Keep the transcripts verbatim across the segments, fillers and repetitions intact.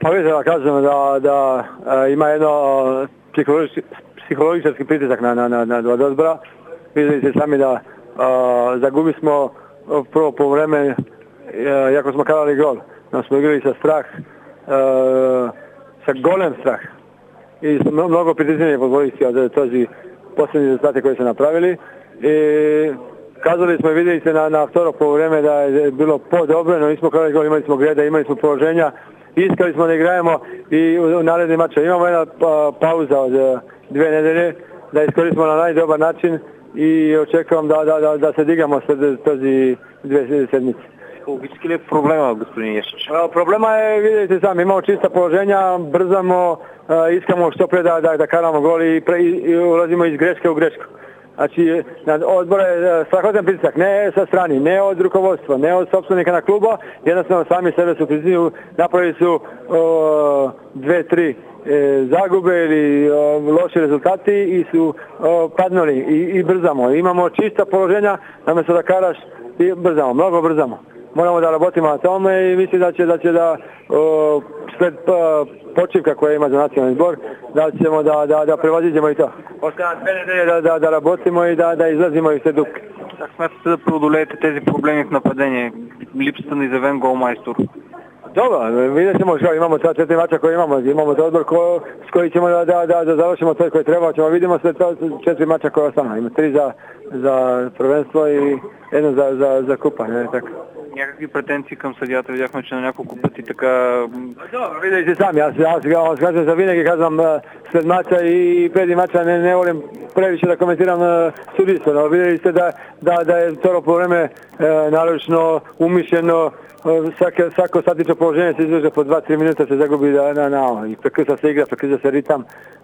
Pa vidite da kažem da, da e, ima jedno psihologički, psihologički pritisak na, na, na, na od odbora. Vidite sami da e, zagubili smo prvo po vreme, e, jako smo kalali gol. Da smo igrali sa strah, e, sa golem strah. I mnogo pritisnjenje podvojiti od tozi posljednji rezultate koje su napravili. I kazali smo i vidjeli se na, na vtoro po vreme da je bilo podobreno, nismo kalali gol, imali smo greda, imali smo položenja. Iskali smo da igrajemo i u narednim mačima. Imamo jedna pa, pauza od dvije nedelje da iskoristimo na najdobar način i očekujem da, da, da, da se digamo sve tozi dvije sedmice. Психологически ли е проблема, господин Ješić? Problema je, vidite sami, imamo čista položenja, brzamo, iskamo što pre da, da, da karamo gol i, pre, i ulazimo iz greške u grešku. Znači, odbor je strahotan pritisak, ne sa strani, ne od rukovodstva, ne od sopstvenika na kluba, jednostavno sami sebe su pritisnili, napravili su o, dve, tri e, zagube ili o, loši rezultati i su o, padnuli i, i brzamo. Imamo čista položenja, namjesto da karaš i brzamo, mnogo brzamo. Moramo da rabotimo na tome i mislim da će da, će da o, sled pa, počivka koja ima za nacionalni zbor, da ćemo da, da, da prevaziđemo i to. Остана две недели да, да, да работимо и да, да излезимо из тези дупки. Как смятате да преодолеете тези проблеми в нападение? Липсата на изявен голмайстор? Dobro, vidjet ćemo što imamo ta četiri mača koje imamo, imamo to odbor ko, s koji ćemo da, da, da, da završimo sve koje treba, ćemo vidimo sve to četiri mača koje ostane. Ima tri za, za prvenstvo i jedno za, za, za kupa, ne tako. Някакви претенции към съдията, видяхме, че на няколко пъти така... Dobro, vidite sami, ja, ja, ja vam kažem za vinegi, kažem sled mača i pred mača ne, ne volim previše da komentiram uh, sudijstvo, no vidjeli ste da, da, da je to po vreme uh, naročno umišljeno, uh, svake, svako statično položenje se izveže po dva tri minuta se zagubi na, na, na i prekrsa se igra, prekrsa se ritam.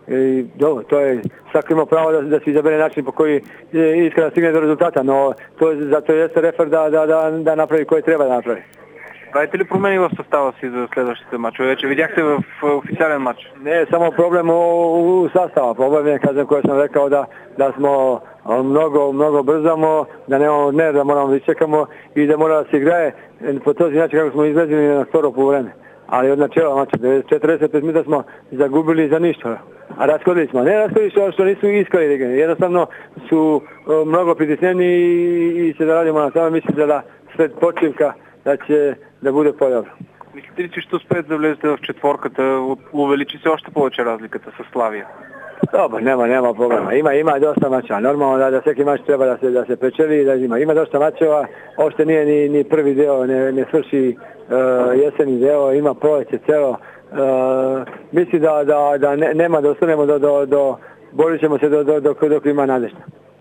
I dobro, to je, svako ima pravo da, da se izabere način po koji iskreno stigne do rezultata, no to je, zato jeste refer da, da, da, da napravi koji treba da napravi. Правите ли промени в състава си за следващите мачове? Вече видяхте в официален матч. Не, само проблем u, u sastava. Problem je, kažem, koji sam rekao da, da smo mnogo, mnogo brzamo, da nemamo ne, da moramo da čekamo i da mora da se igraje po to znači kako smo izvezili na storo po vreme. Ali od načela mača, četrdeset pet minuta smo zagubili za ništa. A raskodili smo. Ne raskodili što, što nisu iskali ligane. Jednostavno su o, mnogo pritisnjeni i, i se da radimo na tome. Mislim da sled počivka da će да bude по-добро. Мислите ли, че ще успеете да влезете в четворката? Увеличи се още повече разликата с Славия? Dobro, nema, nema problema. Ima, ima dosta mačeva. Normalno da, da svaki mač treba da se, da se pečeli i da ima. Ima dosta mačeva, ošte nije ni, ni prvi deo, ne, ne svrši uh, jeseni deo, ima proleće celo. Uh, mislim da, da, da ne, nema da ostanemo do, do, do borit ćemo se do, do, dok, dok ima nadežda.